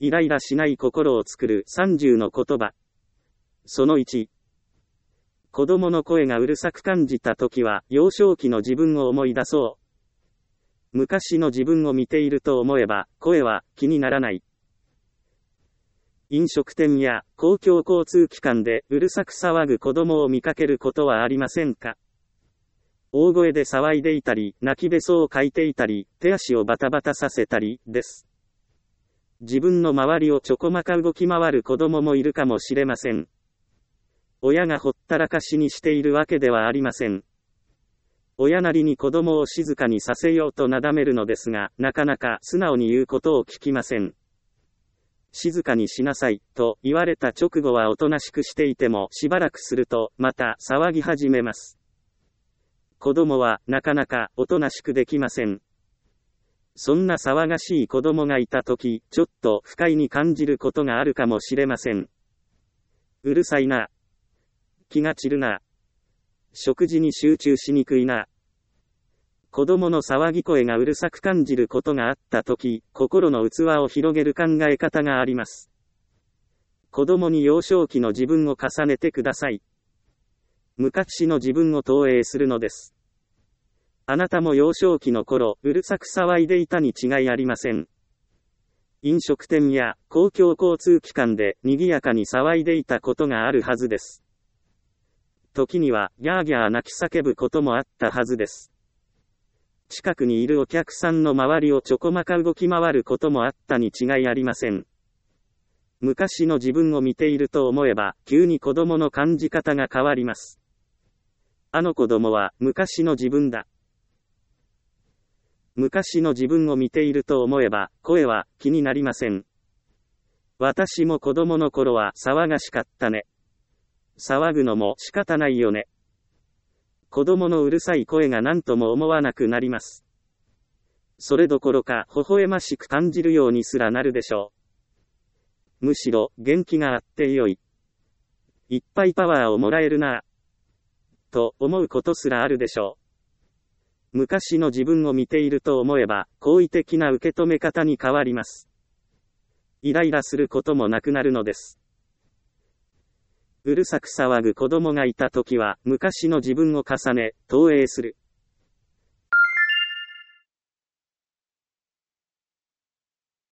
イライラしない心を作る30の言葉。その1。子供の声がうるさく感じたときは、幼少期の自分を思い出そう。昔の自分を見ていると思えば、声は気にならない。飲食店や公共交通機関でうるさく騒ぐ子供を見かけることはありませんか？大声で騒いでいたり、泣きべそをかいていたり、手足をバタバタさせたり、です。自分の周りをちょこまか動き回る子供もいるかもしれません。親がほったらかしにしているわけではありません。親なりに子供を静かにさせようとなだめるのですが、なかなか素直に言うことを聞きません。静かにしなさい、と言われた直後はおとなしくしていてもしばらくすると、また騒ぎ始めます。子供はなかなかおとなしくできません。そんな騒がしい子供がいたとき、ちょっと不快に感じることがあるかもしれません。うるさいな。気が散るな。食事に集中しにくいな。子供の騒ぎ声がうるさく感じることがあったとき、心の器を広げる考え方があります。子供に幼少期の自分を重ねてください。昔の自分を投影するのです。あなたも幼少期の頃、うるさく騒いでいたに違いありません。飲食店や公共交通機関で賑やかに騒いでいたことがあるはずです。時には、ギャーギャー泣き叫ぶこともあったはずです。近くにいるお客さんの周りをちょこまか動き回ることもあったに違いありません。昔の自分を見ていると思えば、急に子供の感じ方が変わります。あの子供は昔の自分だ。昔の自分を見ていると思えば、声は気になりません。私も子供の頃は騒がしかったね。騒ぐのも仕方ないよね。子供のうるさい声が何とも思わなくなります。それどころか微笑ましく感じるようにすらなるでしょう。むしろ元気があってよい。いっぱいパワーをもらえるなぁ。と思うことすらあるでしょう。昔の自分を見ていると思えば、好意的な受け止め方に変わります。イライラすることもなくなるのです。うるさく騒ぐ子供がいたときは、昔の自分を重ね、投影する。